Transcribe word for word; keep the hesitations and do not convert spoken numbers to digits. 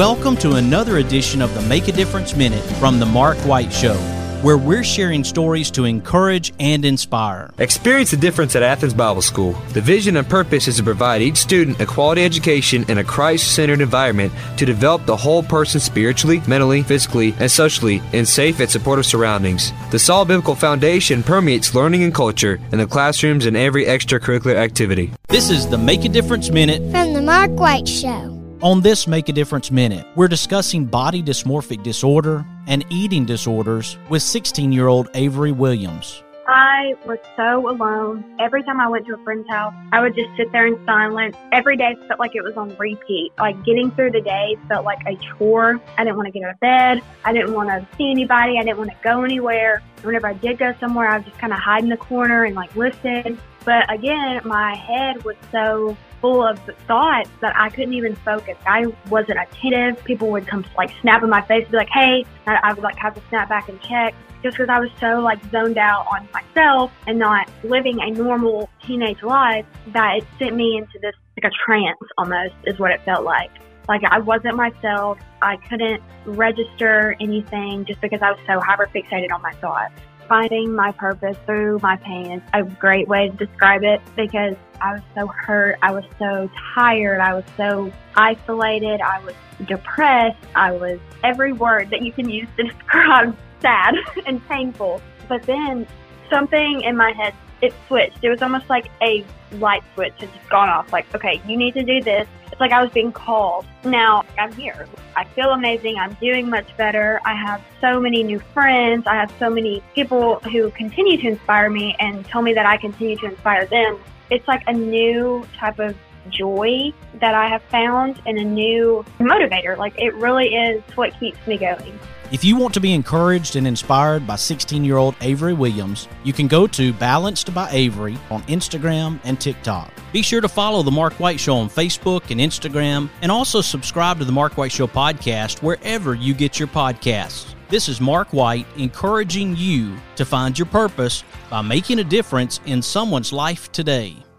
Welcome to another edition of the Make a Difference Minute from The Mark White Show, where we're sharing stories to encourage and inspire. Experience the difference at Athens Bible School. The vision and purpose is to provide each student a quality education in a Christ-centered environment to develop the whole person spiritually, mentally, physically, and socially in safe and supportive surroundings. The solid biblical foundation permeates learning and culture in the classrooms and every extracurricular activity. This is the Make a Difference Minute from The Mark White Show. On this Make a Difference Minute, we're discussing body dysmorphic disorder and eating disorders with sixteen-year-old Avery Williams. I was so alone. Every time I went to a friend's house, I would just sit there in silence. Every day felt like it was on repeat. Like getting through the day felt like a chore. I didn't want to get out of bed. I didn't want to see anybody. I didn't want to go anywhere. Whenever I did go somewhere, I would just kind of hide in the corner and like listen. But again, my head was so full of thoughts that I couldn't even focus. I wasn't attentive. People would come like snap in my face and be like, hey, and I would like have to snap back and check just because I was so like zoned out on myself and not living a normal teenage life that it sent me into this like a trance almost is what it felt like. Like I wasn't myself. I couldn't register anything just because I was so hyper fixated on my thoughts. Finding my purpose through my pain is a great way to describe it because I was so hurt. I was so tired. I was so isolated. I was depressed. I was every word that you can use to describe sad and painful. But then something in my head, it switched. It was almost like a light switch had just gone off. Like, okay, you need to do this. It's like I was being called. Now I'm here. I feel amazing. I'm doing much better. I have so many new friends. I have so many people who continue to inspire me and tell me that I continue to inspire them. It's like a new type of joy that I have found and a new motivator. Like it really is what keeps me going. If you want to be encouraged and inspired by sixteen-year-old Avery Williams, you can go to Balanced by Avery on Instagram and TikTok. Be sure to follow The Mark White Show on Facebook and Instagram, and also subscribe to The Mark White Show podcast wherever you get your podcasts. This is Mark White encouraging you to find your purpose by making a difference in someone's life today.